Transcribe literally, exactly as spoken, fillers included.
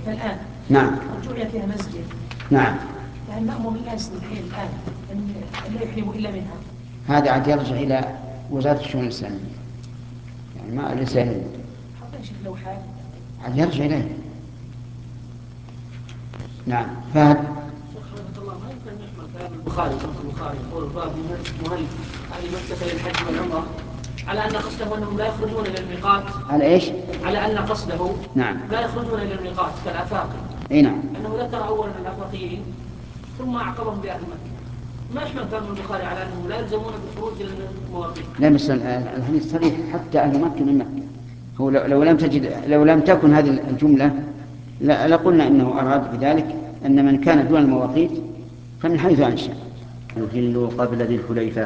الآن نعم رجوع فيها مسجد نعم يعني مأمور الناس الحين الآن أن لا يحرموا إلا منها. هذا عاد يرجع إلى وزارة الشؤون الإسلامية يعني ما ليس حتى شيخ لو حال عاد يرجع إليه. نعم فهد. شيخ حفظك الله ما يمكن أن يحمل كلام البخاري صحيح البخاري يقول الباب مهل أهل مكة للحج والعمرة على أن قصده أنهم لا يخرجون إلى الميقات. على إيش؟ على أن قصده نعم لا يخرجون إلى الميقات كالآفاقي. أي نعم. أنه ذكر أولا الآفاقيين ثم أعقبهم بأهل مكة. ما يحمل كلام البخاري على أنهم لا يلزمون بالخروج إلى المواقيت. لا بس الحديث صريح حتى أهل مكة من مكة. هو لو لم تجد لو لم تكن هذه الجملة لقلنا إنه أراد بذلك أن من كان دون المواقيت فمن حيث أنشأ. يهل قبل ذي الحليفة.